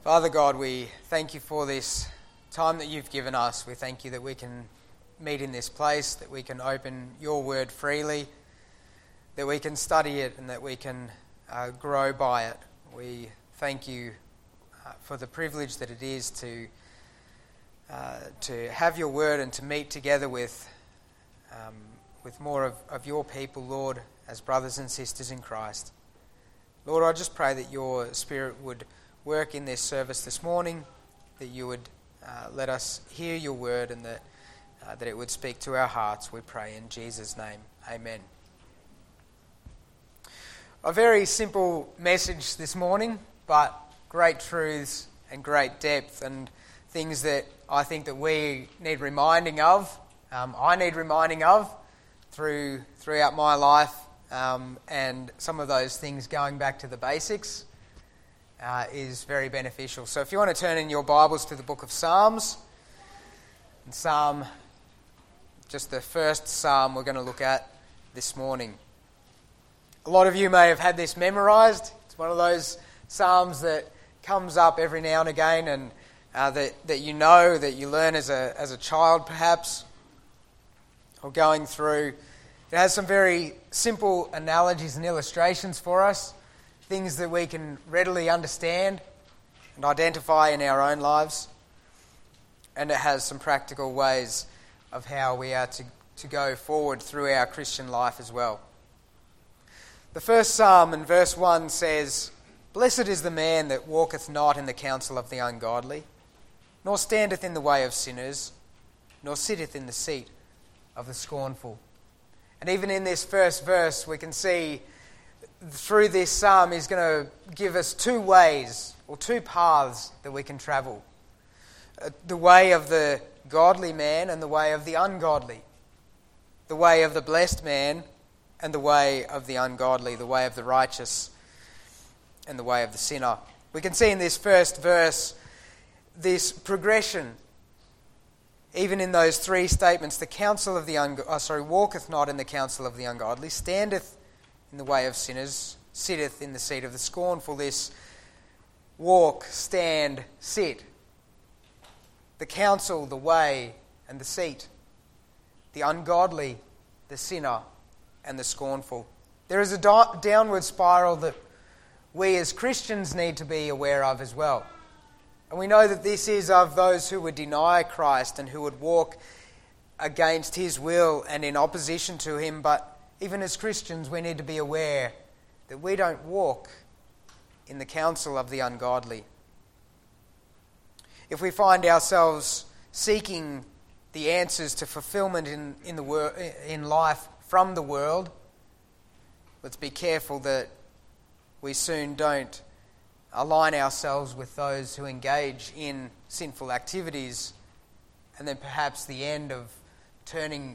Father God, we thank you for this time that you've given us. We thank you that we can meet in this place, that we can open your word freely, that we can study it and that we can grow by it. We thank you for the privilege that it is to have your word and to meet together with more of your people, Lord, as brothers and sisters in Christ. Lord, I just pray that your Spirit would work in this service this morning, that you would let us hear your word and that it would speak to our hearts, we pray in Jesus' name. Amen. A very simple message this morning, but great truths and great depth and things that I think that we need reminding of. I need reminding of throughout my life, and some of those things going back to the basics is very beneficial. So if you want to turn in your Bibles to the book of Psalms, and Psalm, just the first Psalm we're going to look at this morning. A lot of you may have had this memorised. It's one of those Psalms that comes up every now and again, and that you know, that you learn as a child perhaps, or going through. It has some very simple analogies and illustrations for us, things that we can readily understand and identify in our own lives. And it has some practical ways of how we are to go forward through our Christian life as well. The first Psalm in verse 1 says, "Blessed is the man that walketh not in the counsel of the ungodly, nor standeth in the way of sinners, nor sitteth in the seat of the scornful." And even in this first verse, we can see through this psalm, he's going to give us two ways or two paths that we can travel. The way of the godly man and the way of the ungodly. The way of the blessed man and the way of the ungodly. The way of the righteous and the way of the sinner. We can see in this first verse this progression. Even in those three statements, the counsel of the walketh not in the counsel of the ungodly, standeth in the way of sinners, sitteth in the seat of the scornful. This walk, stand, sit. The counsel, the way, and the seat. The ungodly, the sinner, and the scornful. There is a downward spiral that we as Christians need to be aware of as well. And we know that this is of those who would deny Christ and who would walk against his will and in opposition to him. But even as Christians, we need to be aware that we don't walk in the counsel of the ungodly. If we find ourselves seeking the answers to fulfillment in life from the world, let's be careful that we soon don't align ourselves with those who engage in sinful activities, and then perhaps the end of turning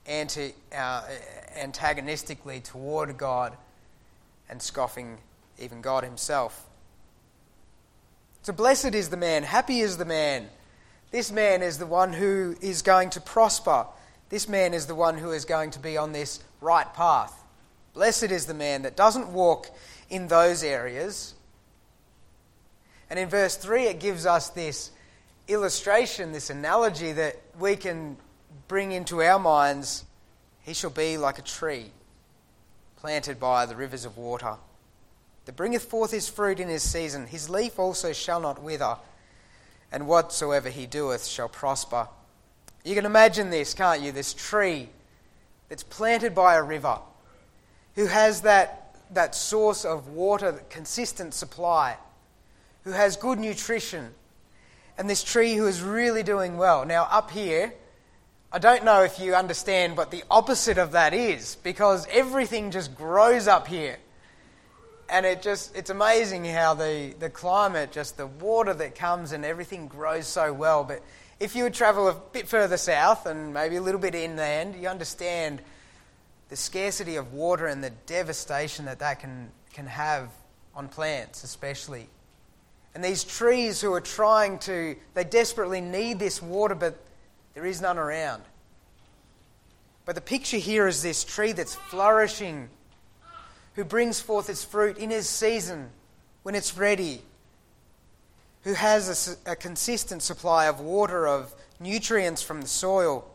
antagonistically toward God and scoffing even God himself. So blessed is the man, happy is the man. This man is the one who is going to prosper. This man is the one who is going to be on this right path. Blessed is the man that doesn't walk in those areas. And in verse 3 it gives us this illustration, this analogy that we can bring into our minds. He shall be like a tree planted by the rivers of water, that bringeth forth his fruit in his season. His leaf also shall not wither, and whatsoever he doeth shall prosper. You can imagine this, can't you? This tree that's planted by a river, who has that source of water, consistent supply, who has good nutrition, and this tree who is really doing well. Now up here, I don't know if you understand what the opposite of that is, because everything just grows up here. And it's amazing how the climate, just the water that comes and everything grows so well. But if you would travel a bit further south and maybe a little bit inland, you understand the scarcity of water and the devastation that can have on plants especially. And these trees who are they desperately need this water, but there is none around. But the picture here is this tree that's flourishing, who brings forth its fruit in his season when it's ready, who has a consistent supply of water, of nutrients from the soil.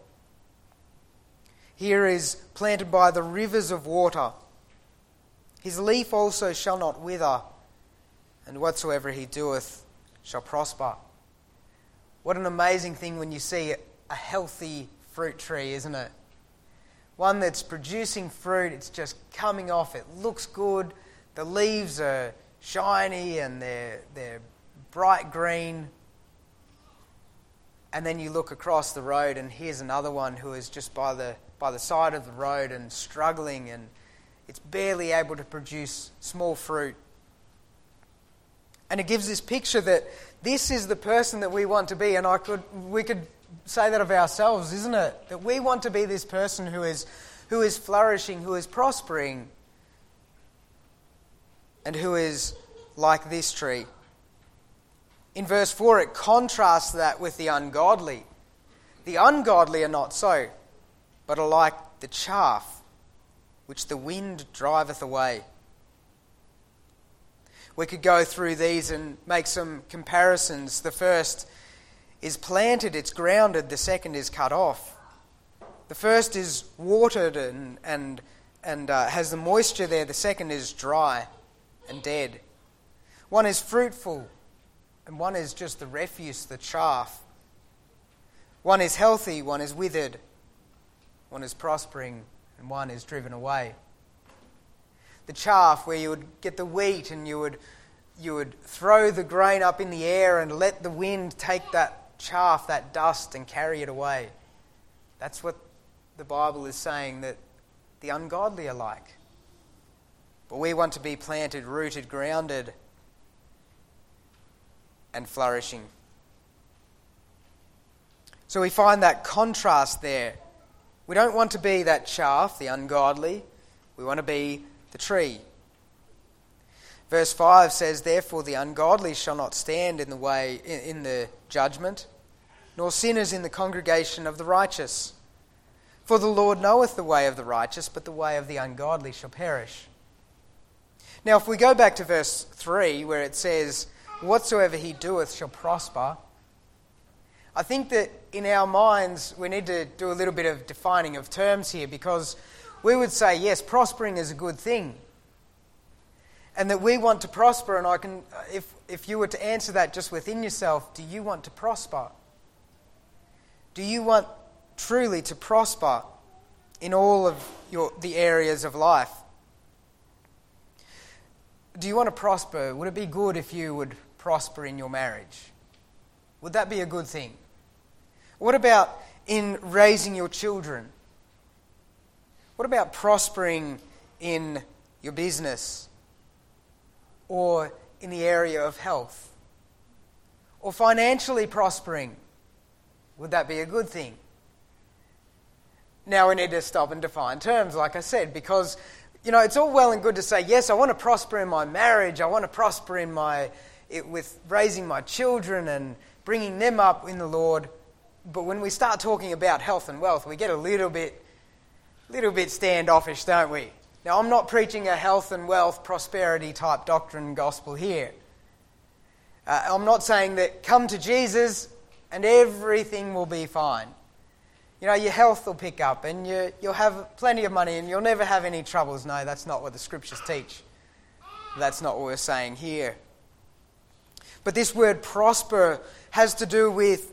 Here is planted by the rivers of water. His leaf also shall not wither, and whatsoever he doeth shall prosper. What an amazing thing when you see a healthy fruit tree, isn't it? One that's producing fruit, it's just coming off, it looks good, the leaves are shiny and they're bright green. And then you look across the road and here's another one who is just by the side of the road and struggling, and it's barely able to produce small fruit. And it gives this picture that this is the person that we want to be, and we could say that of ourselves, isn't it? That we want to be this person who is flourishing, who is prospering, and who is like this tree. In verse 4, it contrasts that with the ungodly. The ungodly are not so, but are like the chaff which the wind driveth away. We could go through these and make some comparisons. The first is planted, it's grounded. The second is cut off. The first is watered and has the moisture there. The second is dry and dead. One is fruitful and one is just the refuse, the chaff. One is healthy, one is withered. One is prospering and one is driven away. The chaff, where you would get the wheat and you would throw the grain up in the air and let the wind take that chaff, that dust, and carry it away. That's what the Bible is saying that the ungodly are like. But we want to be planted, rooted, grounded, and flourishing. So we find that contrast there. We don't want to be that chaff, the ungodly. We want to be the tree. Verse 5 says, "Therefore the ungodly shall not stand in the judgment, nor sinners in the congregation of the righteous. For the Lord knoweth the way of the righteous, but the way of the ungodly shall perish." Now if we go back to verse 3, where it says, "Whatsoever he doeth shall prosper," I think that in our minds we need to do a little bit of defining of terms here, because we would say, yes, prospering is a good thing, and that we want to prosper. And if you were to answer that just within yourself, do you want to prosper? Do you want truly to prosper in all of the areas of life? Do you want to prosper? Would it be good if you would prosper in your marriage? Would that be a good thing? What about in raising your children? What about prospering in your business? Or in the area of health? Or financially prospering? Would that be a good thing? Now we need to stop and define terms, like I said, because it's all well and good to say, yes, I want to prosper in my marriage, I want to prosper with raising my children and bringing them up in the Lord. But when we start talking about health and wealth, we get a little bit standoffish, don't we? Now, I'm not preaching a health and wealth prosperity type doctrine and gospel here. I'm not saying that come to Jesus and everything will be fine. Your health will pick up and you'll have plenty of money and you'll never have any troubles. No, that's not what the scriptures teach. That's not what we're saying here. But this word prosper has to do with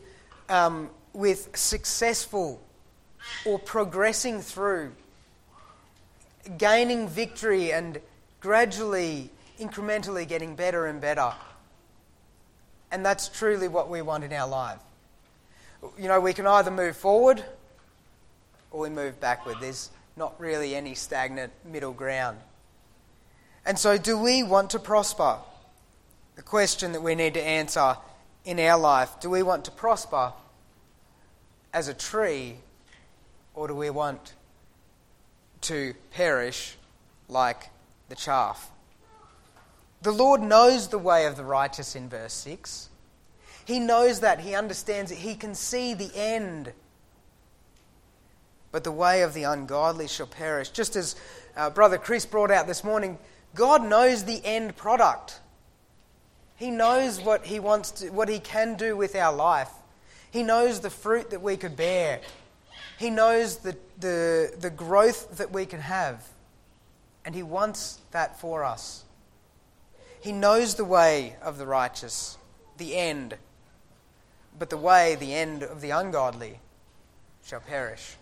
successful or progressing through, gaining victory and gradually, incrementally getting better and better. And that's truly what we want in our life. We can either move forward or we move backward. There's not really any stagnant middle ground. And so do we want to prosper? The question that we need to answer in our life, do we want to prosper as a tree, or do we want to perish like the chaff? The Lord knows the way of the righteous in verse 6. He knows that, he understands it, he can see the end. But the way of the ungodly shall perish. Just as Brother Chris brought out this morning, God knows the end product. He knows what He wants to, what He can do with our life. He knows the fruit that we could bear. He knows the growth that we can have. And He wants that for us. He knows the way of the righteous, the end. But the end of the ungodly shall perish.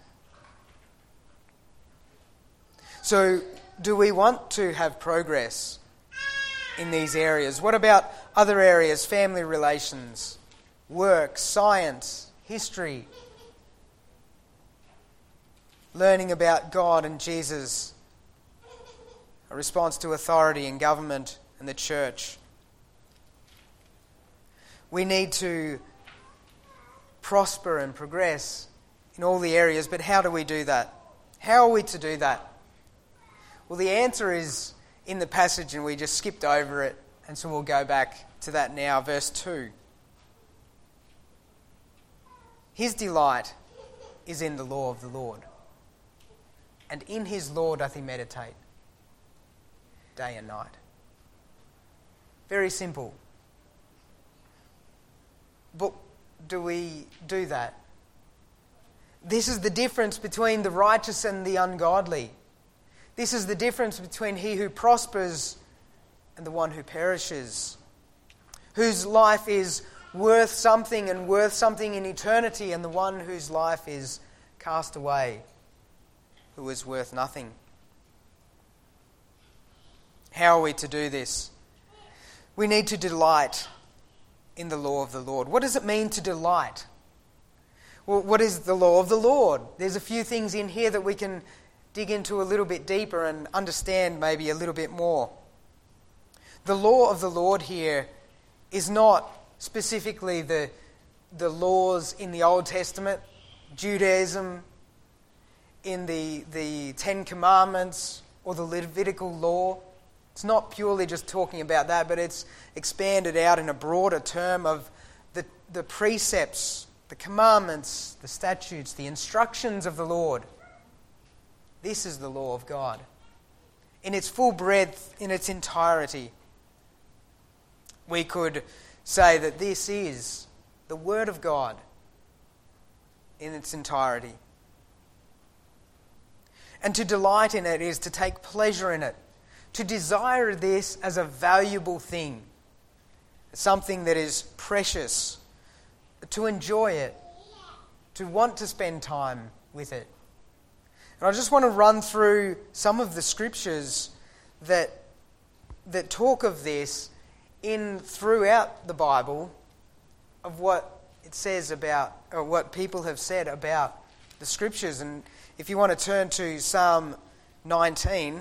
So, do we want to have progress in these areas? What about other areas? Family relations, work, science, history, learning about God and Jesus, a response to authority in government and the church. We need to prosper and progress in all the areas, but how do we do that? How are we to do that? Well, the answer is in the passage, and we just skipped over it, and so we'll go back to that now, verse 2. His delight is in the law of the Lord, and in His law doth he meditate day and night. Very simple. But do we do that? This is the difference between the righteous and the ungodly. This is the difference between he who prospers and the one who perishes, whose life is worth something and worth something in eternity, and the one whose life is cast away, who is worth nothing. How are we to do this? We need to delight in the law of the Lord. What does it mean to delight? Well, what is the law of the Lord? There's a few things in here that we can dig into a little bit deeper and understand maybe a little bit more. The law of the Lord here is not specifically the laws in the Old Testament, Judaism, in the Ten Commandments or the Levitical law. It's not purely just talking about that, but it's expanded out in a broader term of the precepts, the commandments, the statutes, the instructions of the Lord. This is the law of God in its full breadth, in its entirety. We could say that this is the Word of God in its entirety. And to delight in it is to take pleasure in it, to desire this as a valuable thing, something that is precious, to enjoy it, to want to spend time with it. And I just want to run through some of the scriptures that talk of this throughout the Bible, of what it says about, or what people have said about the scriptures. And if you want to turn to Psalm 19,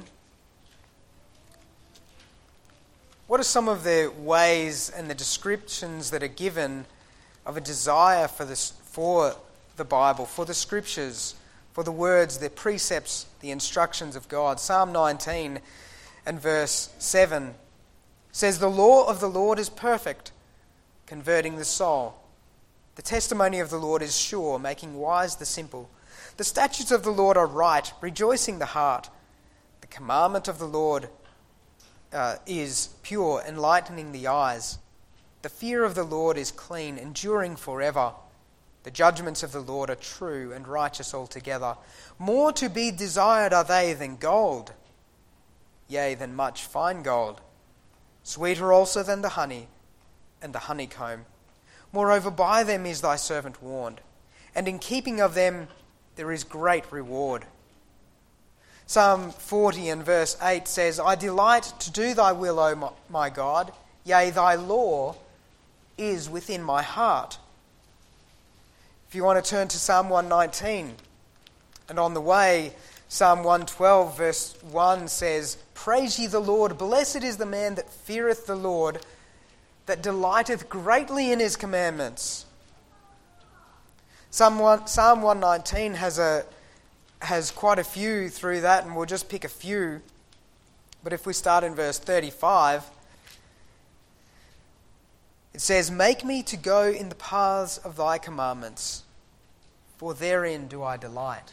what are some of the ways and the descriptions that are given of a desire for the Bible, for the scriptures, for the words, the precepts, the instructions of God? Psalm 19 and verse 7 says, "The law of the Lord is perfect, converting the soul. The testimony of the Lord is sure, making wise the simple. The statutes of the Lord are right, rejoicing the heart. The commandment of the Lord is pure, enlightening the eyes. The fear of the Lord is clean, enduring forever. The judgments of the Lord are true and righteous altogether. More to be desired are they than gold, yea, than much fine gold. Sweeter also than the honey and the honeycomb. Moreover, by them is thy servant warned, and in keeping of them there is great reward." Psalm 40 and verse 8 says, "I delight to do thy will, O my God. Yea, thy law is within my heart." If you want to turn to Psalm 119, and on the way, Psalm 112 verse 1 says, "Praise ye the Lord, blessed is the man that feareth the Lord, that delighteth greatly in his commandments." Psalm 119 has quite a few through that, and we'll just pick a few. But if we start in verse 35, it says, "Make me to go in the paths of thy commandments, for therein do I delight."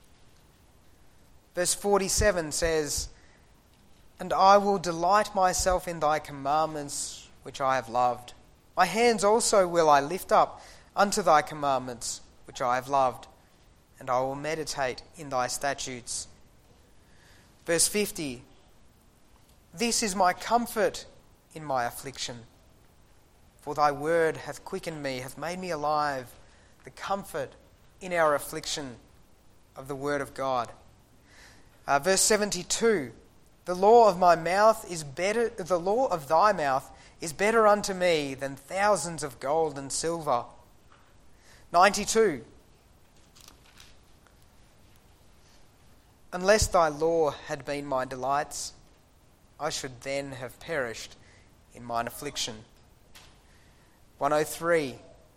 Verse 47 says, "And I will delight myself in thy commandments, which I have loved. My hands also will I lift up unto thy commandments, which I have loved, and I will meditate in thy statutes. Verse 50, this is my comfort in my affliction, for thy word hath quickened me, hath made me alive, the comfort in our affliction of the word of God. Verse 72, the law of my mouth is better, the law of thy mouth is better unto me than thousands of gold and silver. 92, unless thy law had been my delights, I should then have perished in mine affliction. 103,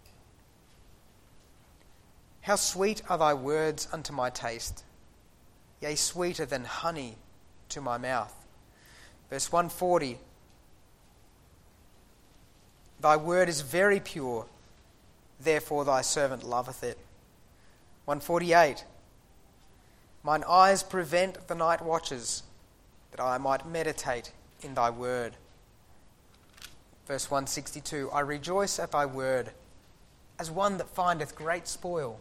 how sweet are thy words unto my taste, yea, sweeter than honey to my mouth. Verse 140, thy word is very pure, therefore thy servant loveth it. 148, mine eyes prevent the night watches, that I might meditate in thy word. Verse 162, I rejoice at thy word, as one that findeth great spoil.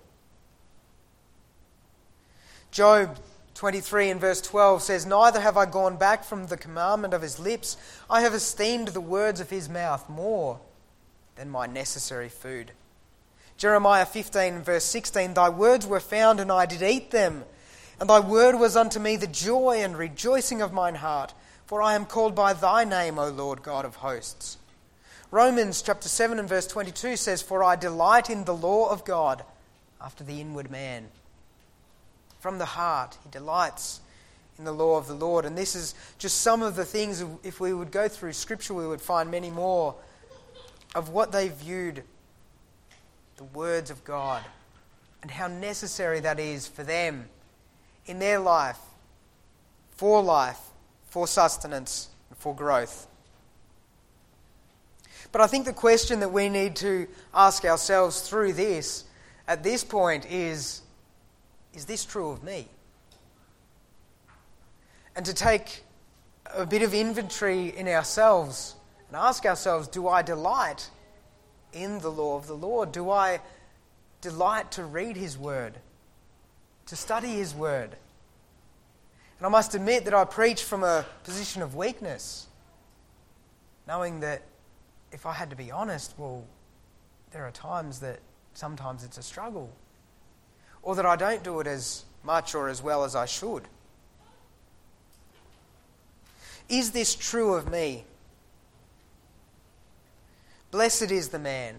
Job 23 and verse 12 says, neither have I gone back from the commandment of his lips. I have esteemed the words of his mouth more than my necessary food. Jeremiah 15 and verse 16, thy words were found, and I did eat them. And thy word was unto me the joy and rejoicing of mine heart, for I am called by thy name, O Lord God of hosts. Romans chapter 7 and verse 22 says, for I delight in the law of God after the inward man. From the heart, he delights in the law of the Lord. And this is just some of the things, if we would go through Scripture, we would find many more of what they viewed the words of God and how necessary that is for them in their life, for sustenance, and for growth. But I think the question that we need to ask ourselves through this, at this point, is this true of me? And to take a bit of inventory in ourselves and ask ourselves, do I delight in the law of the Lord? Do I delight to read his word, to study his word? And I must admit that I preach from a position of weakness, knowing that if I had to be honest, well, there are times that sometimes it's a struggle, or that I don't do it as much or as well as I should. Is this true of me? Blessed is the man.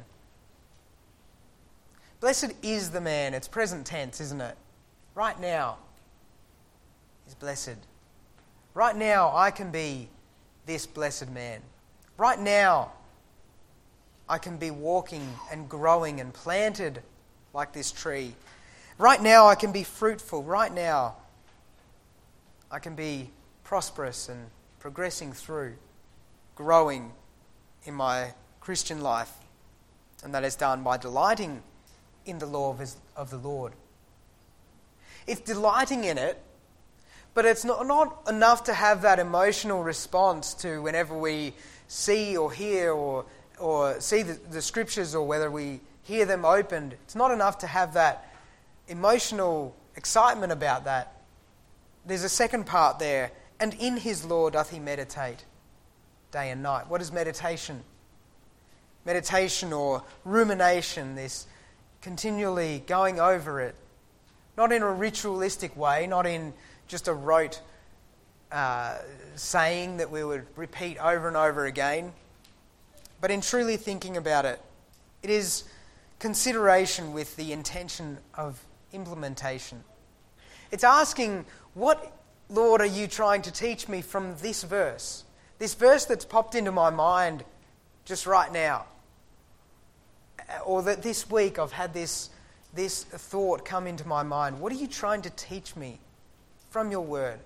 Blessed is the man. It's present tense, isn't it? Right now is blessed. Right now I can be this blessed man. Right now I can be walking and growing and planted like this tree. Right now I can be fruitful. Right now I can be prosperous and progressing through, growing in my Christian life. And that is done by delighting in the law of the Lord. It's delighting in it, but it's not enough to have that emotional response to whenever we see or hear or see the scriptures, or whether we hear them opened. It's not enough to have that emotional excitement about that. There's a second part there. And in his law doth he meditate day and night. What is meditation? Meditation or rumination, this continually going over it. Not in a ritualistic way, not in just a rote saying that we would repeat over and over again, but in truly thinking about it. It is consideration with the intention of implementation. It's asking, what, Lord, are you trying to teach me from this verse? This verse that's popped into my mind just right now. Or that this week I've had this thought come into my mind. What are you trying to teach me from your word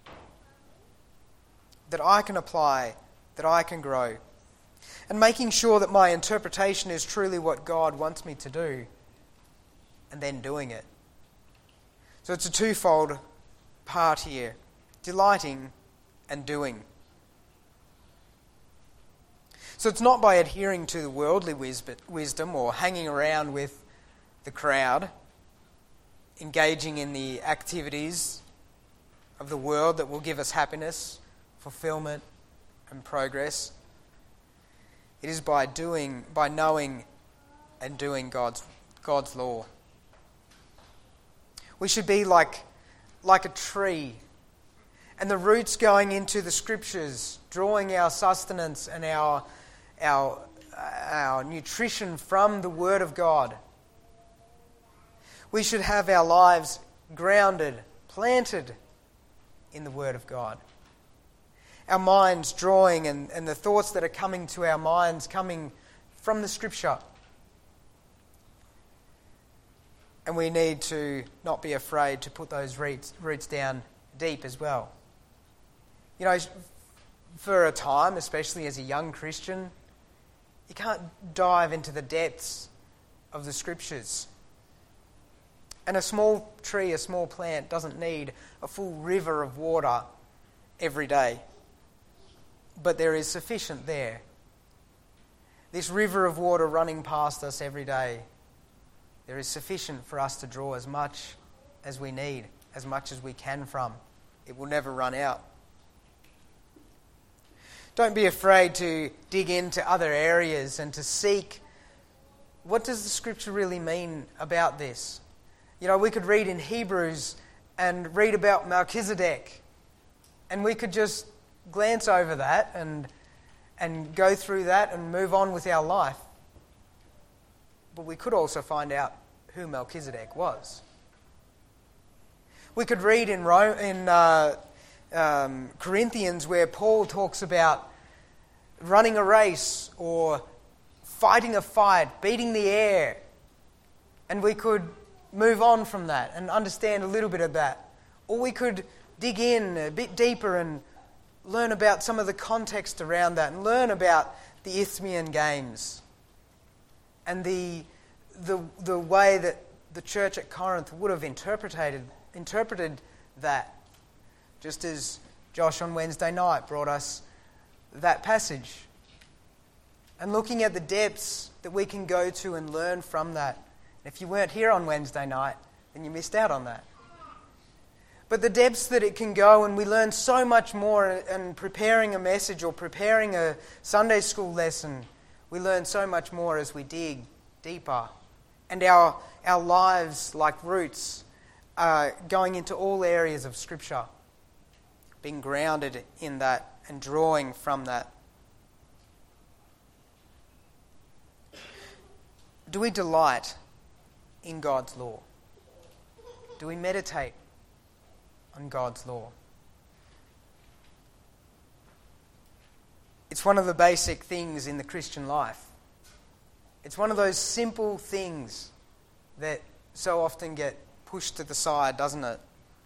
that I can apply, that I can grow? And making sure that my interpretation is truly what God wants me to do, and then doing it. So it's a twofold part here: delighting and doing. So it's not by adhering to the worldly wisdom or hanging around with the crowd, engaging in the activities of the world that will give us happiness, fulfillment, and progress. It is by knowing and doing God's law. We should be like a tree, and the roots going into the Scriptures, drawing our sustenance and our nutrition from the Word of God. We should have our lives grounded, planted in the Word of God. Our minds drawing and the thoughts that are coming to our minds coming from the Scripture. And we need to not be afraid to put those roots down deep as well. You know, for a time, especially as a young Christian, you can't dive into the depths of the Scriptures. And a small tree, a small plant, doesn't need a full river of water every day. But there is sufficient there. This river of water running past us every day, there is sufficient for us to draw as much as we need, as much as we can from. It will never run out. Don't be afraid to dig into other areas and to seek, what does the Scripture really mean about this? You know, we could read in Hebrews and read about Melchizedek, and we could just glance over that and go through that and move on with our life. But we could also find out who Melchizedek was. We could read in Corinthians where Paul talks about running a race or fighting a fight, beating the air. And we could move on from that and understand a little bit of that. Or we could dig in a bit deeper and learn about some of the context around that and learn about the Isthmian Games and the way that the church at Corinth would have interpreted that, just as Josh on Wednesday night brought us that passage. And looking at the depths that we can go to and learn from that. And if you weren't here on Wednesday night, then you missed out on that. But the depths that it can go, and we learn so much more in preparing a message or preparing a Sunday school lesson. We learn so much more as we dig deeper. And our lives, like roots, are going into all areas of Scripture, being grounded in that and drawing from that. Do we delight in God's law? Do we meditate on God's law? It's one of the basic things in the Christian life. It's one of those simple things that so often get pushed to the side, doesn't it?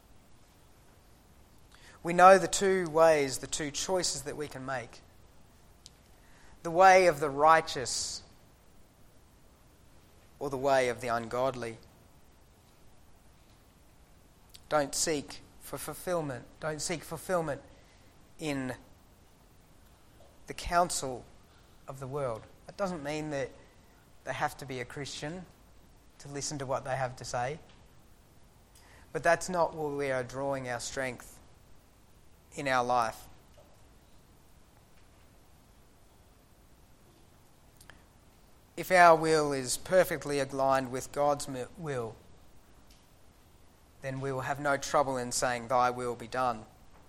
We know the two ways, the two choices that we can make. The way of the righteous or the way of the ungodly. Don't seek for fulfillment. Don't seek fulfillment in the counsel of the world. That doesn't mean that they have to be a Christian to listen to what they have to say. But that's not where we are drawing our strength in our life. If our will is perfectly aligned with God's will, then we will have no trouble in saying, "Thy will be done."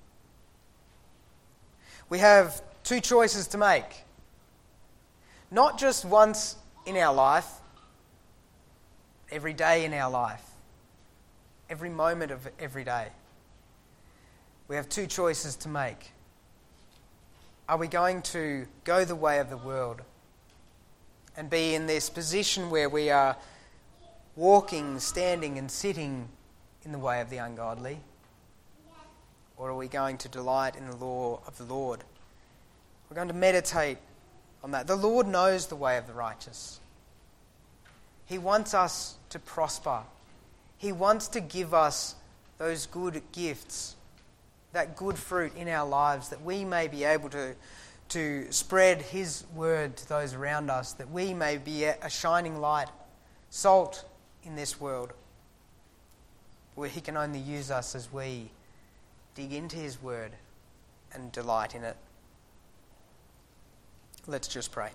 We have two choices to make. Not just once in our life, every day in our life, every moment of every day. We have two choices to make. Are we going to go the way of the world and be in this position where we are walking, standing and sitting in the way of the ungodly? Or are we going to delight in the law of the Lord? We're going to meditate on that. The Lord knows the way of the righteous. He wants us to prosper. He wants to give us those good gifts, that good fruit in our lives, that we may be able to to spread his word to those around us, that we may be a shining light, salt in this world, where he can only use us as we dig into his word and delight in it. Let's just pray.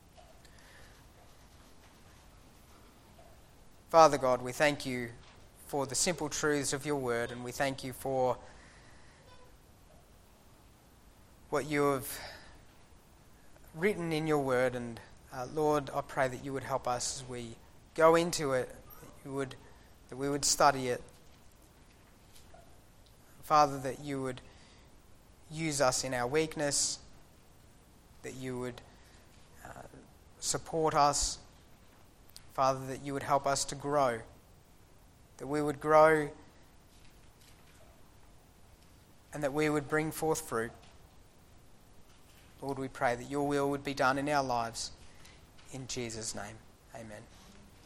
Father God, we thank you for the simple truths of your word, and we thank you for what you have written in your word. And Lord, I pray that you would help us as we go into it, that we would study it. Father, that you would use us in our weakness, that you would support us. Father, that you would help us to grow, that we would grow and that we would bring forth fruit. Lord, we pray that your will would be done in our lives. In Jesus' name, amen.